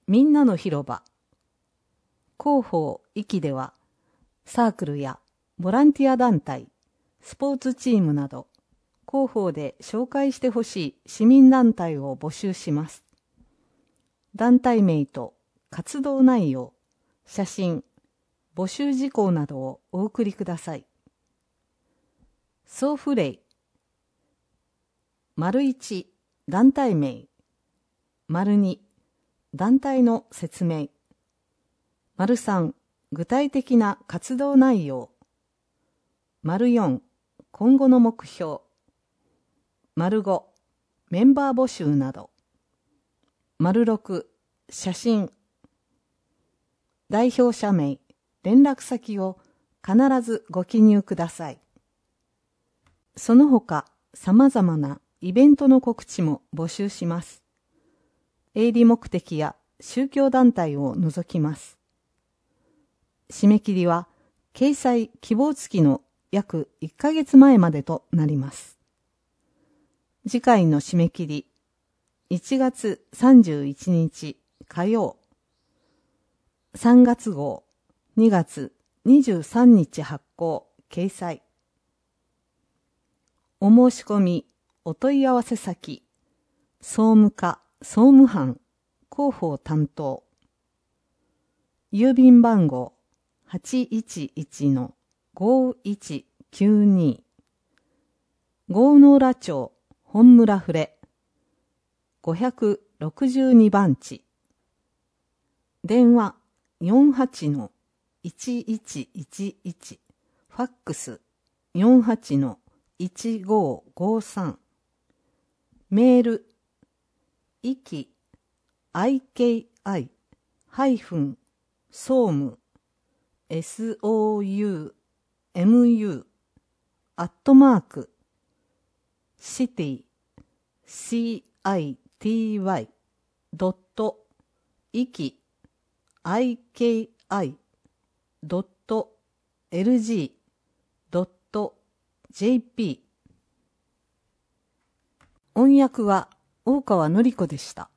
みんなの広場。広報域では、サークルやボランティア団体、スポーツチームなど、広報で紹介してほしい市民団体を募集します。団体名と活動内容、写真、募集事項などをお送りください。送付例。1、団体名。2、団体の説明。3、具体的な活動内容。4、今後の目標。5、メンバー募集など。6、写真。代表者名、連絡先を必ずご記入ください。その他、様々なイベントの告知も募集します。営利目的や宗教団体を除きます。締め切りは、掲載希望付きの約1ヶ月前までとなります。次回の締め切り、1月31日火曜。3月号、2月23日発行、掲載。お申し込み、お問い合わせ先、総務課、総務班、広報担当。郵便番号、811-5192。郷ノ浦町、本村フレ。562番地。電話、48-1111。ファックス、48-1553。メール、IKI-SOUMU city.iki.lg.jp。 音訳は大川のり子でした。